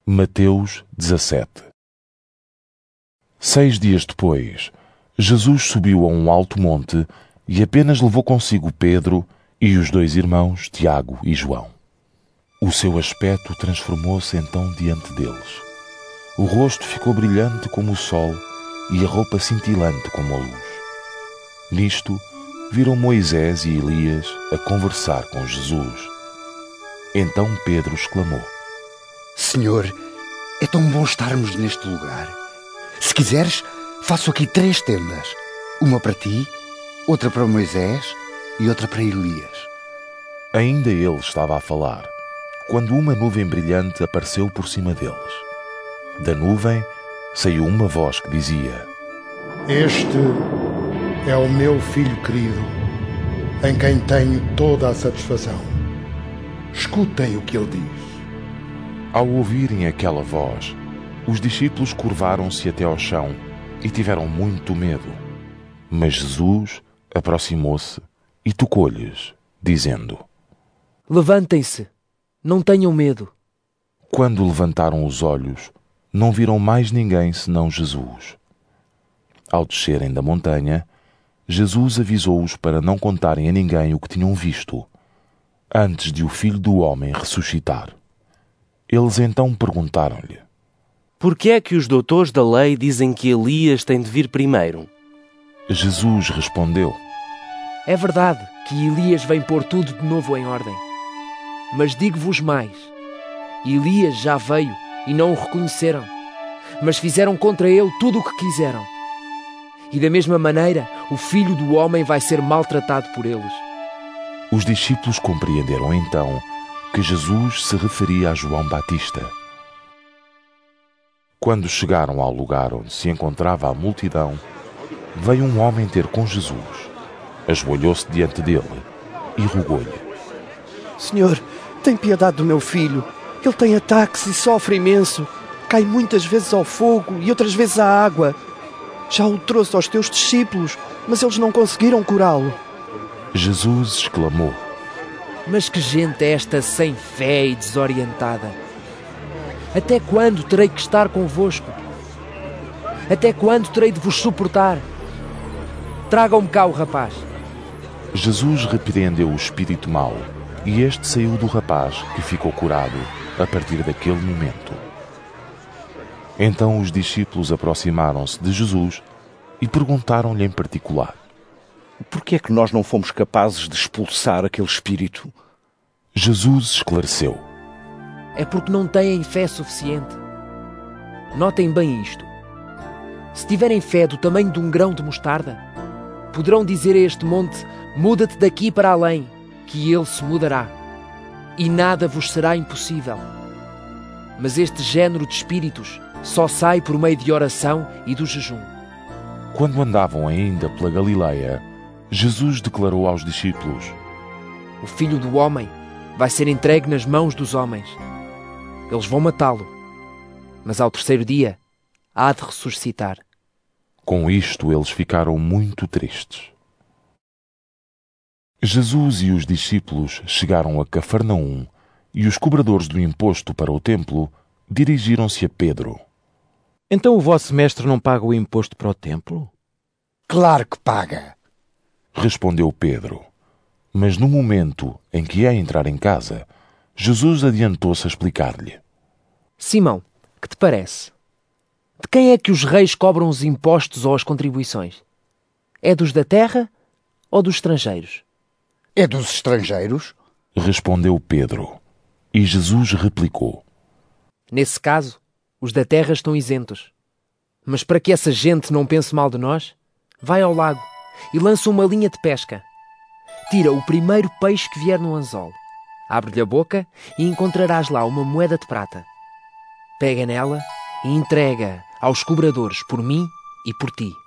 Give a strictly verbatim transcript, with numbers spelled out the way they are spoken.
Mateus dezassete. Seis dias depois, Jesus subiu a um alto monte e apenas levou consigo Pedro e os dois irmãos, Tiago e João. O seu aspecto transformou-se então diante deles. O rosto ficou brilhante como o sol e a roupa cintilante como a luz. Nisto, viram Moisés e Elias a conversar com Jesus. Então Pedro exclamou: Senhor, é tão bom estarmos neste lugar. Se quiseres, faço aqui três tendas. Uma para ti, outra para Moisés e outra para Elias. Ainda ele estava a falar, quando uma nuvem brilhante apareceu por cima deles. Da nuvem saiu uma voz que dizia: Este é o meu filho querido, em quem tenho toda a satisfação. Escutem o que ele diz. Ao ouvirem aquela voz, os discípulos curvaram-se até ao chão e tiveram muito medo. Mas Jesus aproximou-se e tocou-lhes, dizendo: Levantem-se, não tenham medo. Quando levantaram os olhos, não viram mais ninguém senão Jesus. Ao descerem da montanha, Jesus avisou-os para não contarem a ninguém o que tinham visto, antes de o Filho do Homem ressuscitar. Eles então perguntaram-lhe: Por que é que os doutores da lei dizem que Elias tem de vir primeiro? Jesus respondeu: É verdade que Elias vem pôr tudo de novo em ordem. Mas digo-vos mais: Elias já veio e não o reconheceram, mas fizeram contra ele tudo o que quiseram. E da mesma maneira, o Filho do Homem vai ser maltratado por eles. Os discípulos compreenderam então que Jesus se referia a João Batista. Quando chegaram ao lugar onde se encontrava a multidão, veio um homem ter com Jesus, ajoelhou-se diante dele e rogou-lhe: Senhor, tem piedade do meu filho. Ele tem ataques e sofre imenso. Cai muitas vezes ao fogo e outras vezes à água. Já o trouxe aos teus discípulos, mas eles não conseguiram curá-lo. Jesus exclamou: Mas que gente é esta sem fé e desorientada? Até quando terei que estar convosco? Até quando terei de vos suportar? Tragam-me cá o rapaz. Jesus repreendeu o espírito mau, e este saiu do rapaz, que ficou curado a partir daquele momento. Então os discípulos aproximaram-se de Jesus e perguntaram-lhe em particular: Por que é que nós não fomos capazes de expulsar aquele espírito? Jesus esclareceu: É porque não têm fé suficiente. Notem bem isto. Se tiverem fé do tamanho de um grão de mostarda, poderão dizer a este monte: muda-te daqui para além, que ele se mudará, e nada vos será impossível. Mas este género de espíritos só sai por meio de oração e do jejum. Quando andavam ainda pela Galileia, Jesus declarou aos discípulos: O Filho do Homem vai ser entregue nas mãos dos homens. Eles vão matá-lo, mas ao terceiro dia há de ressuscitar. Com isto eles ficaram muito tristes. Jesus e os discípulos chegaram a Cafarnaum e os cobradores do imposto para o templo dirigiram-se a Pedro. Então o vosso mestre não paga o imposto para o templo? Claro que paga, respondeu Pedro. Mas no momento em que ia entrar em casa, Jesus adiantou-se a explicar-lhe: Simão, que te parece? De quem é que os reis cobram os impostos ou as contribuições? É dos da terra ou dos estrangeiros? É dos estrangeiros, respondeu Pedro. E Jesus replicou: Nesse caso, os da terra estão isentos. Mas para que essa gente não pense mal de nós, vai ao lago e lança uma linha de pesca. Tira o primeiro peixe que vier no anzol. Abre-lhe a boca e encontrarás lá uma moeda de prata. Pega nela e entrega aos cobradores por mim e por ti.